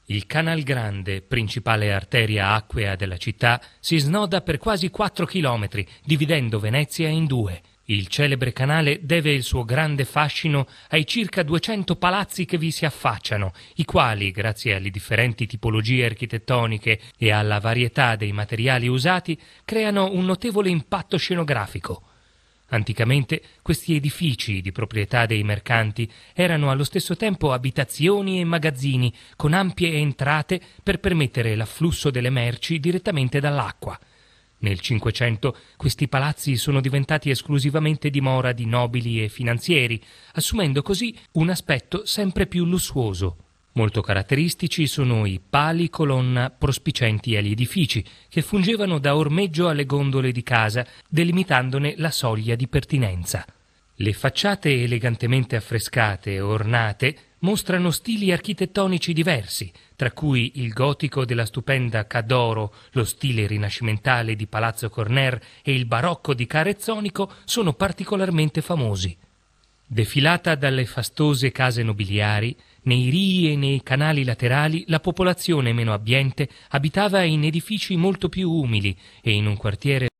Il Canal Grande, principale arteria acquea della città, si snoda per quasi 4 chilometri, dividendo Venezia in due. Il celebre canale deve il suo grande fascino ai circa 200 palazzi che vi si affacciano, i quali, grazie alle differenti tipologie architettoniche e alla varietà dei materiali usati, creano un notevole impatto scenografico. Anticamente questi edifici di proprietà dei mercanti erano allo stesso tempo abitazioni e magazzini con ampie entrate per permettere l'afflusso delle merci direttamente dall'acqua. Nel Cinquecento questi palazzi sono diventati esclusivamente dimora di nobili e finanzieri, assumendo così un aspetto sempre più lussuoso. Molto caratteristici sono i pali colonna prospicienti agli edifici, che fungevano da ormeggio alle gondole di casa, delimitandone la soglia di pertinenza. Le facciate elegantemente affrescate e ornate mostrano stili architettonici diversi, tra cui il gotico della stupenda Ca' d'Oro, lo stile rinascimentale di Palazzo Corner e il barocco di Ca' Rezzonico sono particolarmente famosi. Defilata dalle fastose case nobiliari, nei rii e nei canali laterali la popolazione meno abbiente abitava in edifici molto più umili e in un quartiere